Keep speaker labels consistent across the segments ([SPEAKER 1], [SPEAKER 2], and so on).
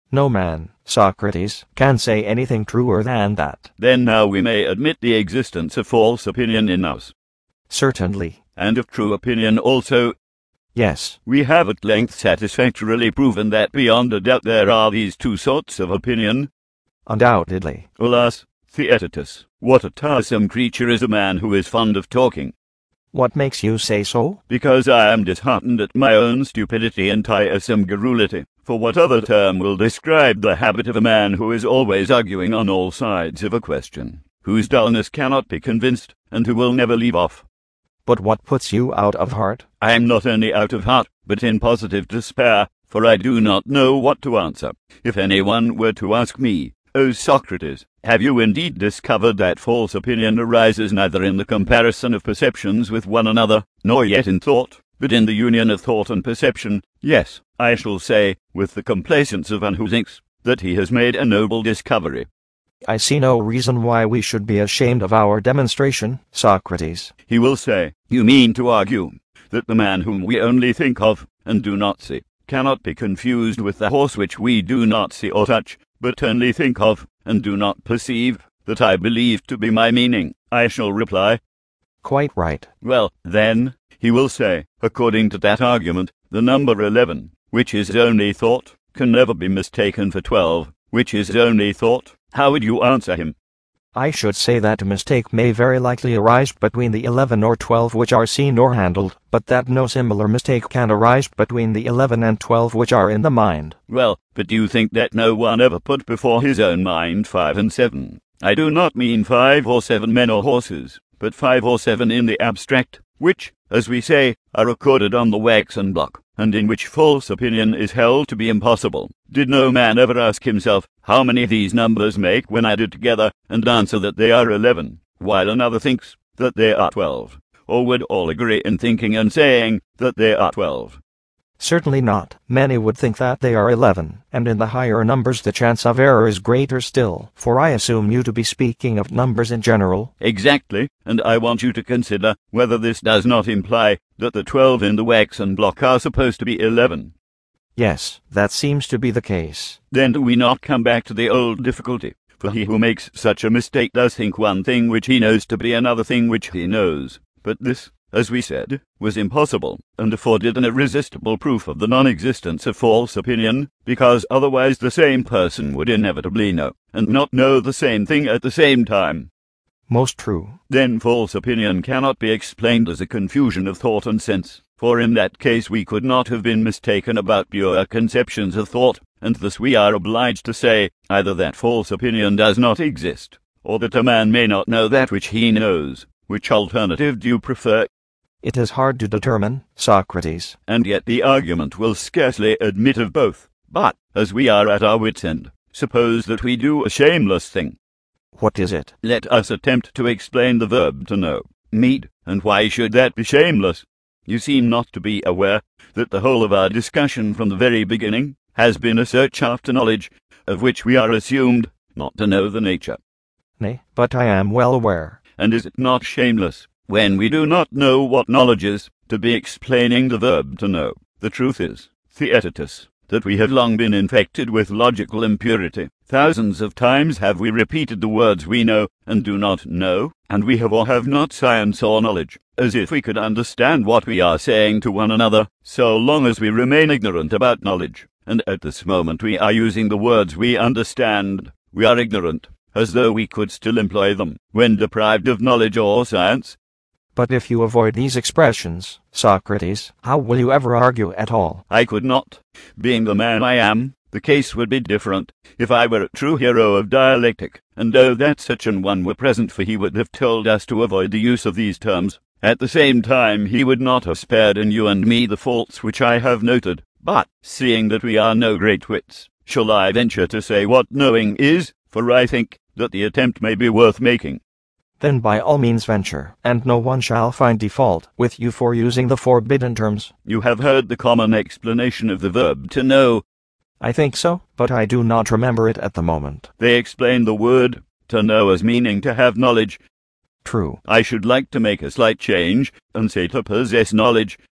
[SPEAKER 1] No man, Socrates, can say anything truer than that.
[SPEAKER 2] Then now we may admit the existence of false opinion in us.
[SPEAKER 1] Certainly.
[SPEAKER 2] And of true opinion also.
[SPEAKER 1] Yes.
[SPEAKER 2] We have at length satisfactorily proven that beyond a doubt there are these two sorts of opinion.
[SPEAKER 1] Undoubtedly.
[SPEAKER 2] Alas, Theaetetus, what a tiresome creature is a man who is fond of talking.
[SPEAKER 1] What makes you say so?
[SPEAKER 2] Because I am disheartened at my own stupidity and tiresome garrulity. For what other term will describe the habit of a man who is always arguing on all sides of a question, whose dullness cannot be convinced, and who will never leave off?
[SPEAKER 1] But what puts you out of heart?
[SPEAKER 2] I am not only out of heart, but in positive despair, for I do not know what to answer. If anyone were to ask me, "O Socrates, have you indeed discovered that false opinion arises neither in the comparison of perceptions with one another, nor yet in thought, but in the union of thought and perception?" Yes, I shall say, with the complacence of one who thinks that he has made a noble discovery.
[SPEAKER 1] I see no reason why we should be ashamed of our demonstration, Socrates.
[SPEAKER 2] He will say, "You mean to argue that the man whom we only think of, and do not see, cannot be confused with the horse which we do not see or touch, but only think of, and do not perceive, that I believe to be my meaning?" I shall reply,
[SPEAKER 1] "Quite right."
[SPEAKER 2] "Well, then," he will say, "according to that argument, the number 11, which is only thought, can never be mistaken for 12, which is only thought." How would you answer him?
[SPEAKER 1] I should say that a mistake may very likely arise between the 11 or 12 which are seen or handled, but that no similar mistake can arise between the 11 and 12 which are in the mind.
[SPEAKER 2] Well, but do you think that no one ever put before his own mind 5 and 7? I do not mean 5 or 7 men or horses, but 5 or 7 in the abstract, which, as we say, are recorded on the waxen block, and in which false opinion is held to be impossible. Did no man ever ask himself how many these numbers make when added together, and answer that they are 11, while another thinks that they are 12? Or would all agree in thinking and saying that they are 12?
[SPEAKER 1] Certainly not. Many would think that they are 11, and in the higher numbers the chance of error is greater still, for I assume you to be speaking of numbers in general.
[SPEAKER 2] Exactly, and I want you to consider whether this does not imply that the 12 in the waxen block are supposed to be 11.
[SPEAKER 1] Yes, that seems to be the case.
[SPEAKER 2] Then do we not come back to the old difficulty? For he who makes such a mistake does think one thing which he knows to be another thing which he knows. But this, as we said, was impossible, and afforded an irresistible proof of the non-existence of false opinion, because otherwise the same person would inevitably know, and not know the same thing at the same time.
[SPEAKER 1] Most true.
[SPEAKER 2] Then false opinion cannot be explained as a confusion of thought and sense, for in that case we could not have been mistaken about pure conceptions of thought, and thus we are obliged to say either that false opinion does not exist, or that a man may not know that which he knows. Which alternative do you prefer?
[SPEAKER 1] It is hard to determine, Socrates.
[SPEAKER 2] And yet the argument will scarcely admit of both. But, as we are at our wits' end, suppose that we do a shameless thing.
[SPEAKER 1] What is it?
[SPEAKER 2] Let us attempt to explain the verb to know, meet, and why should that be shameless? You seem not to be aware that the whole of our discussion from the very beginning has been a search after knowledge, of which we are assumed not to know the nature.
[SPEAKER 1] Nay, but I am well aware.
[SPEAKER 2] And is it not shameless, when we do not know what knowledge is, to be explaining the verb to know? The truth is, Theaetetus, that we have long been infected with logical impurity. Thousands of times have we repeated the words we know and do not know, and we have or have not science or knowledge, as if we could understand what we are saying to one another, so long as we remain ignorant about knowledge. And at this moment we are using the words we understand. We are ignorant, as though we could still employ them, when deprived of knowledge or science.
[SPEAKER 1] But if you avoid these expressions, Socrates, how will you ever argue at all?
[SPEAKER 2] I could not. Being the man I am, the case would be different. If I were a true hero of dialectic, and oh that such an one were present, for he would have told us to avoid the use of these terms. At the same time he would not have spared in you and me the faults which I have noted. But, seeing that we are no great wits, shall I venture to say what knowing is? For I think that the attempt may be worth making.
[SPEAKER 1] Then by all means venture, and no one shall find default with you for using the forbidden terms.
[SPEAKER 2] You have heard the common explanation of the verb to know.
[SPEAKER 1] I think so, but I do not remember it at the moment.
[SPEAKER 2] They explain the word to know as meaning to have knowledge.
[SPEAKER 1] True.
[SPEAKER 2] I should like to make a slight change, and say to possess knowledge.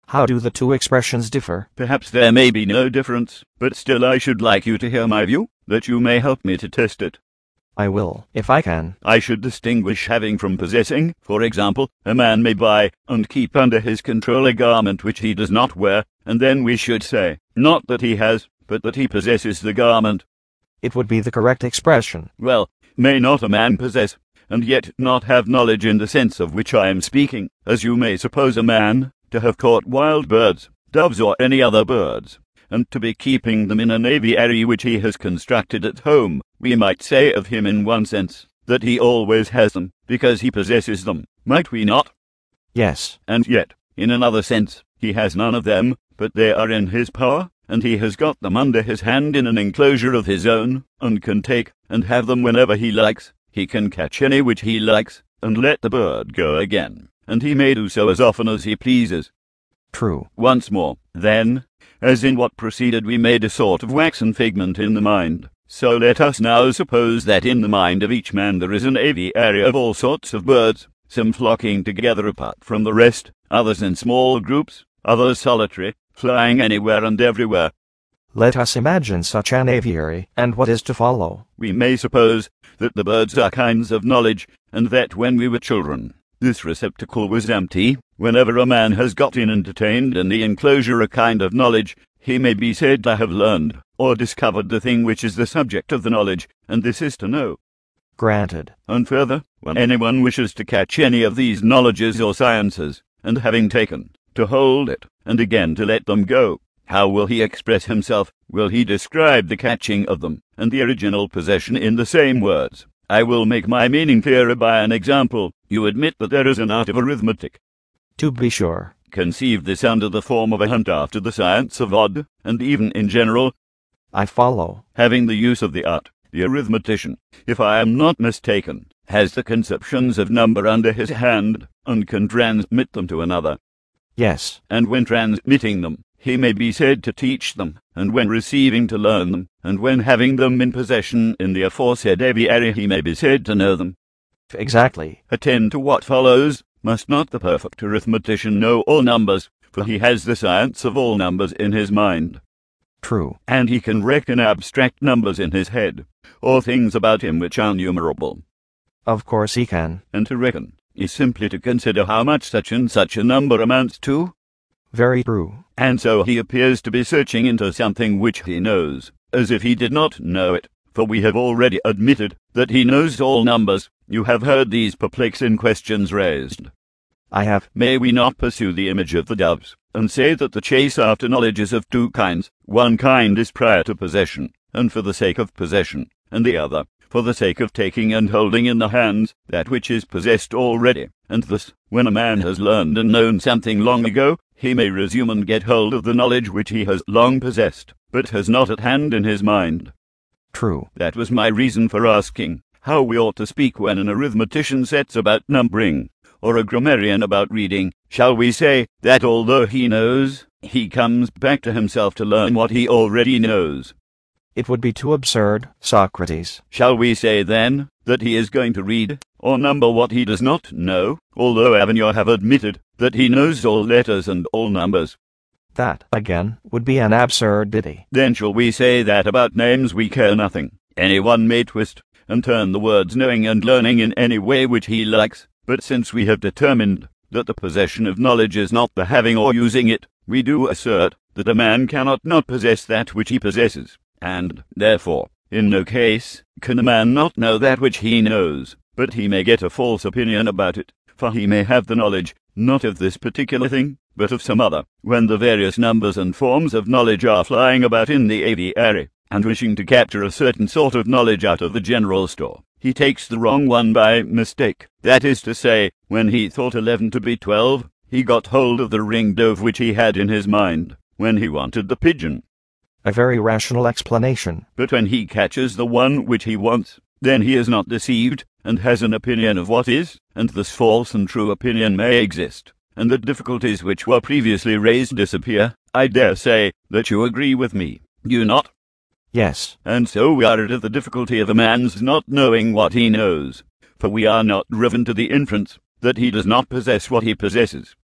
[SPEAKER 1] How do the two expressions differ?
[SPEAKER 2] Perhaps there may be no difference, but still I should like you to hear my view, that you may help me to test it.
[SPEAKER 1] I will, if I can.
[SPEAKER 2] I should distinguish having from possessing. For example, a man may buy and keep under his control a garment which he does not wear, and then we should say, not that he has, but that he possesses the garment.
[SPEAKER 1] It would be the correct expression.
[SPEAKER 2] Well, may not a man possess, and yet not have knowledge in the sense of which I am speaking, as you may suppose a man to have caught wild birds, doves or any other birds, and to be keeping them in an aviary which he has constructed at home. We might say of him in one sense, that he always has them, because he possesses them, might we not?
[SPEAKER 1] Yes.
[SPEAKER 2] And yet, in another sense, he has none of them, but they are in his power, and he has got them under his hand in an enclosure of his own, and can take and have them whenever he likes. He can catch any which he likes, and let the bird go again, and he may do so as often as he pleases.
[SPEAKER 1] True.
[SPEAKER 2] Once more, then, as in what preceded we made a sort of waxen figment in the mind, so let us now suppose that in the mind of each man there is an aviary of all sorts of birds, some flocking together apart from the rest, others in small groups, others solitary, flying anywhere and everywhere.
[SPEAKER 1] Let us imagine such an aviary, and what is to follow?
[SPEAKER 2] We may suppose that the birds are kinds of knowledge, and that when we were children, this receptacle was empty. Whenever a man has got in and attained in the enclosure a kind of knowledge, he may be said to have learned, or discovered the thing which is the subject of the knowledge, and this is to know.
[SPEAKER 1] Granted.
[SPEAKER 2] And further, when anyone wishes to catch any of these knowledges or sciences, and having taken, to hold it, and again to let them go, how will he express himself? Will he describe the catching of them, and the original possession in the same words? I will make my meaning clearer by an example. You admit that there is an art of arithmetic.
[SPEAKER 1] To be sure.
[SPEAKER 2] Conceive this under the form of a hunt after the science of odd, and even in general.
[SPEAKER 1] I follow.
[SPEAKER 2] Having the use of the art, the arithmetician, if I am not mistaken, has the conceptions of number under his hand, and can transmit them to another.
[SPEAKER 1] Yes.
[SPEAKER 2] And when transmitting them, he may be said to teach them, and when receiving to learn them, and when having them in possession in the aforesaid aviary he may be said to know them.
[SPEAKER 1] Exactly.
[SPEAKER 2] Attend to what follows. Must not the perfect arithmetician know all numbers, for he has the science of all numbers in his mind?
[SPEAKER 1] True.
[SPEAKER 2] And he can reckon abstract numbers in his head, or things about him which are numerable.
[SPEAKER 1] Of course he can.
[SPEAKER 2] And to reckon is simply to consider how much such and such a number amounts to.
[SPEAKER 1] Very true.
[SPEAKER 2] And so he appears to be searching into something which he knows, as if he did not know it, for we have already admitted that he knows all numbers. You have heard these perplexing questions raised.
[SPEAKER 1] I have.
[SPEAKER 2] May we not pursue the image of the doves, and say that the chase after knowledge is of two kinds? One kind is prior to possession, and for the sake of possession, and the other, for the sake of taking and holding in the hands that which is possessed already, and thus, when a man has learned and known something long ago, he may resume and get hold of the knowledge which he has long possessed, but has not at hand in his mind.
[SPEAKER 1] True.
[SPEAKER 2] That was my reason for asking how we ought to speak when an arithmetician sets about numbering, or a grammarian about reading. Shall we say that although he knows, he comes back to himself to learn what he already knows?
[SPEAKER 1] It would be too absurd, Socrates.
[SPEAKER 2] Shall we say, then, that he is going to read or number what he does not know, although Avenue have admitted that he knows all letters and all numbers?
[SPEAKER 1] That, again, would be an absurdity.
[SPEAKER 2] Then shall we say that about names we care nothing? Anyone may twist and turn the words knowing and learning in any way which he likes, but since we have determined that the possession of knowledge is not the having or using it, we do assert that a man cannot not possess that which he possesses, and, therefore, in no case can a man not know that which he knows, but he may get a false opinion about it, for he may have the knowledge, not of this particular thing, but of some other, when the various numbers and forms of knowledge are flying about in the aviary, and wishing to capture a certain sort of knowledge out of the general store. He takes the wrong one by mistake. That is to say, when he thought 11 to be 12, he got hold of the ring dove which he had in his mind, when he wanted the pigeon.
[SPEAKER 1] A very rational explanation.
[SPEAKER 2] But when he catches the one which he wants, then he is not deceived, and has an opinion of what is, and this false and true opinion may exist, and the difficulties which were previously raised disappear. I dare say that you agree with me, do you not?
[SPEAKER 1] Yes.
[SPEAKER 2] And so we are at the difficulty of a man's not knowing what he knows, for we are not driven to the inference that he does not possess what he possesses,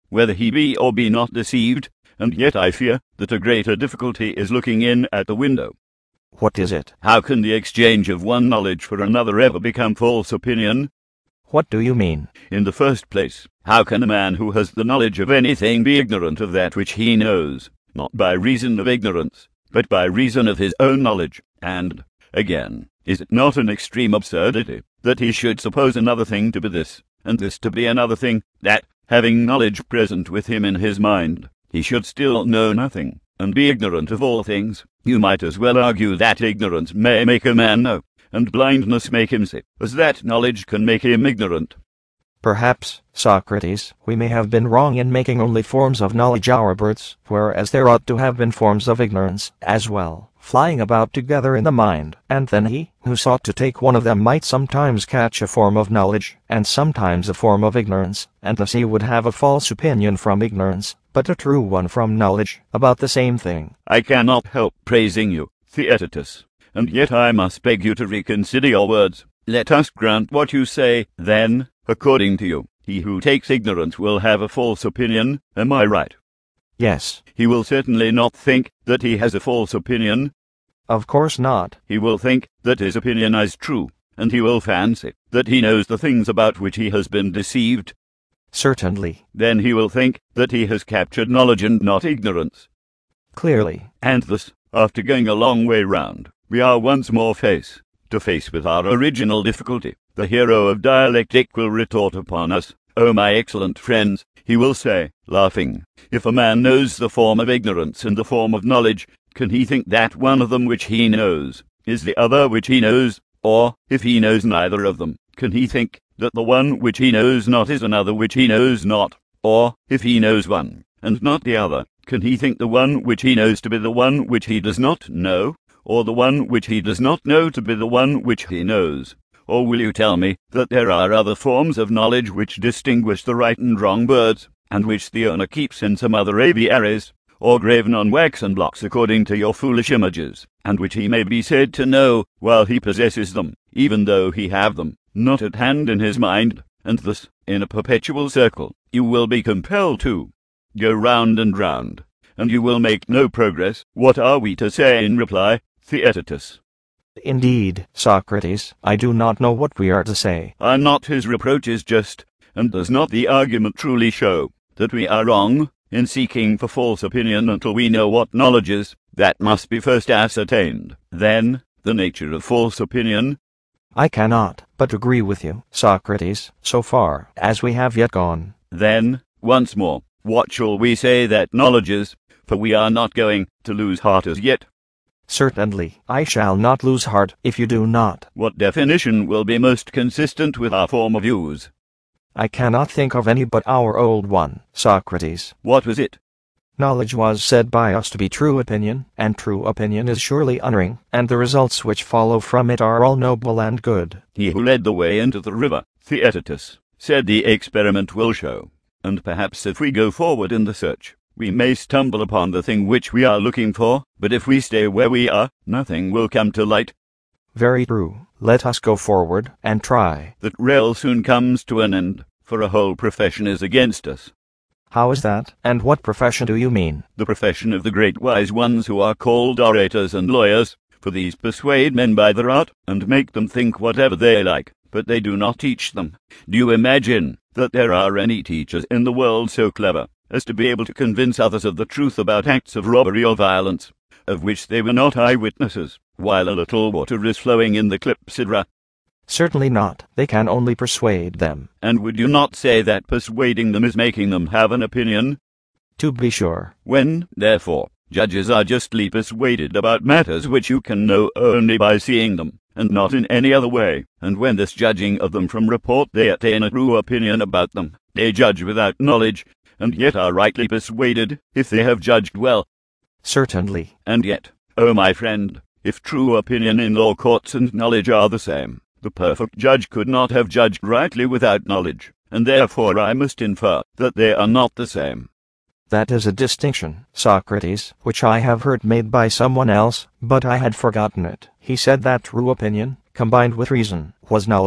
[SPEAKER 2] whether he be or be not deceived, and yet I fear that a greater difficulty is looking in at the window.
[SPEAKER 1] What is it?
[SPEAKER 2] How can the exchange of one knowledge for another ever become false opinion?
[SPEAKER 1] What do you mean?
[SPEAKER 2] In the first place, how can a man who has the knowledge of anything be ignorant of that which he knows, not by reason of ignorance, but by reason of his own knowledge? And, again, is it not an extreme absurdity that he should suppose another thing to be this, and this to be another thing, that, having knowledge present with him in his mind, he should still know nothing, and be ignorant of all things? You might as well argue that ignorance may make a man know, and blindness make him see, as that knowledge can make him ignorant.
[SPEAKER 1] Perhaps, Socrates, we may have been wrong in making only forms of knowledge our birds, whereas there ought to have been forms of ignorance, as well, flying about together in the mind, and then he, who sought to take one of them might sometimes catch a form of knowledge, and sometimes a form of ignorance, and thus he would have a false opinion from ignorance, but a true one from knowledge, about the same thing.
[SPEAKER 2] I cannot help praising you, Theaetetus, and yet I must beg you to reconsider your words. Let us grant what you say, then, according to you, he who takes ignorance will have a false opinion, am I right?
[SPEAKER 1] Yes.
[SPEAKER 2] He will certainly not think that he has a false opinion.
[SPEAKER 1] Of course not.
[SPEAKER 2] He will think that his opinion is true, and he will fancy that he knows the things about which he has been deceived.
[SPEAKER 1] Certainly.
[SPEAKER 2] Then he will think that he has captured knowledge and not ignorance.
[SPEAKER 1] Clearly.
[SPEAKER 2] And thus, after going a long way round, we are once more face to face with our original difficulty. The hero of dialectic will retort upon us, "O my excellent friends," he will say, laughing, "if a man knows the form of ignorance and the form of knowledge, can he think that one of them which he knows is the other which he knows? Or, if he knows neither of them, can he think that the one which he knows not is another which he knows not? Or, if he knows one, and not the other, can he think the one which he knows to be the one which he does not know, or the one which he does not know to be the one which he knows? Or will you tell me that there are other forms of knowledge which distinguish the right and wrong birds, and which the owner keeps in some other aviaries, or graven on waxen blocks according to your foolish images, and which he may be said to know while he possesses them, even though he have them not at hand in his mind, and thus, in a perpetual circle, you will be compelled to go round and round, and you will make no progress? What are we to say in reply, Theaetetus?
[SPEAKER 1] Indeed, Socrates, I do not know what we are to say.
[SPEAKER 2] Are not his reproaches just, and does not the argument truly show that we are wrong in seeking for false opinion until we know what knowledge is? That must be first ascertained. Then, the nature of false opinion.
[SPEAKER 1] I cannot but agree with you, Socrates, so far as we have yet gone.
[SPEAKER 2] Then, once more, what shall we say that knowledge is? For we are not going to lose heart as yet.
[SPEAKER 1] Certainly, I shall not lose heart if you do not.
[SPEAKER 2] What definition will be most consistent with our former views?
[SPEAKER 1] I cannot think of any but our old one, Socrates.
[SPEAKER 2] What was it?
[SPEAKER 1] Knowledge was said by us to be true opinion, and true opinion is surely honoring, and the results which follow from it are all noble and good.
[SPEAKER 2] He who led the way into the river, Theaetetus, said the experiment will show, and perhaps if we go forward in the search, we may stumble upon the thing which we are looking for, but if we stay where we are, nothing will come to light.
[SPEAKER 1] Very true. Let us go forward, and try.
[SPEAKER 2] That rail soon comes to an end, for a whole profession is against us.
[SPEAKER 1] How is that, and what profession do you mean?
[SPEAKER 2] The profession of the great wise ones who are called orators and lawyers, for these persuade men by their art, and make them think whatever they like, but they do not teach them. Do you imagine that there are any teachers in the world so clever as to be able to convince others of the truth about acts of robbery or violence, of which they were not eyewitnesses, while a little water is flowing in the Clepsydra?
[SPEAKER 1] Certainly not. They can only persuade them.
[SPEAKER 2] And would you not say that persuading them is making them have an opinion?
[SPEAKER 1] To be sure.
[SPEAKER 2] When, therefore, judges are justly persuaded about matters which you can know only by seeing them, and not in any other way, and when this judging of them from report they attain a true opinion about them, they judge without knowledge, and yet are rightly persuaded, if they have judged well.
[SPEAKER 1] Certainly.
[SPEAKER 2] And yet, O my friend, if true opinion in law courts and knowledge are the same, the perfect judge could not have judged rightly without knowledge, and therefore I must infer that they are not the same.
[SPEAKER 1] That is a distinction, Socrates, which I have heard made by someone else, but I had forgotten it. He said that true opinion, combined with reason, was knowledge,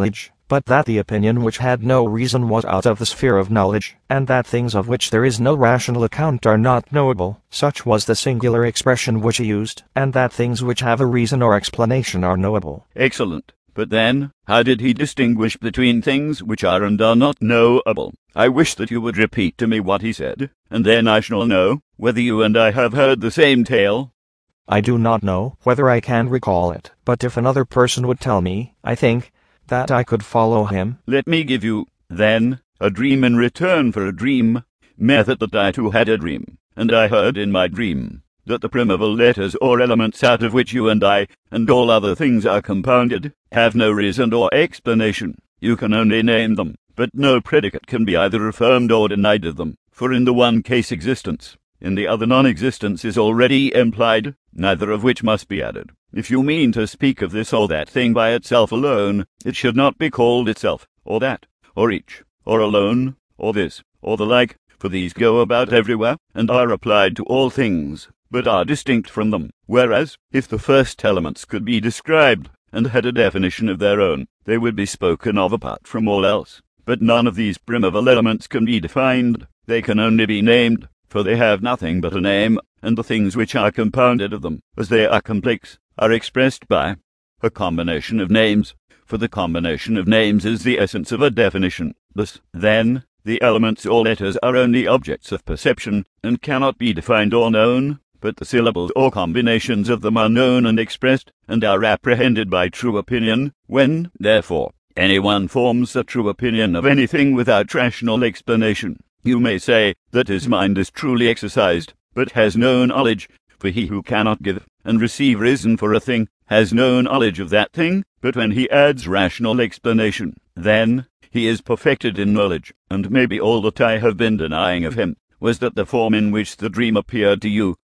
[SPEAKER 1] but that the opinion which had no reason was out of the sphere of knowledge, and that things of which there is no rational account are not knowable, such was the singular expression which he used, and that things which have a reason or explanation are knowable.
[SPEAKER 2] Excellent. But then, how did he distinguish between things which are and are not knowable? I wish that you would repeat to me what he said, and then I shall know whether you and I have heard the same tale.
[SPEAKER 1] I do not know whether I can recall it, but if another person would tell me, I think that I could follow him.
[SPEAKER 2] Let me give you, then, a dream in return for a dream. Method that I too had a dream, and I heard in my dream that the primeval letters or elements out of which you and I and all other things are compounded have no reason or explanation. You can only name them, but no predicate can be either affirmed or denied of them, for in the one case existence, in the other non-existence is already implied, neither of which must be added. If you mean to speak of this or that thing by itself alone, it should not be called itself, or that, or each, or alone, or this, or the like, for these go about everywhere, and are applied to all things, but are distinct from them. Whereas, if the first elements could be described, and had a definition of their own, they would be spoken of apart from all else. But none of these primeval elements can be defined, they can only be named, for they have nothing but a name, and the things which are compounded of them, as they are complex, are expressed by a combination of names, for the combination of names is the essence of a definition. Thus, then, the elements or letters are only objects of perception, and cannot be defined or known, but the syllables or combinations of them are known and expressed, and are apprehended by true opinion. When, therefore, anyone forms a true opinion of anything without rational explanation, you may say that his mind is truly exercised, but has no knowledge, for he who cannot give and receive reason for a thing has no knowledge of that thing. But when he adds rational explanation, then he is perfected in knowledge. And maybe all that I have been denying of him was that the form in which the dream appeared to you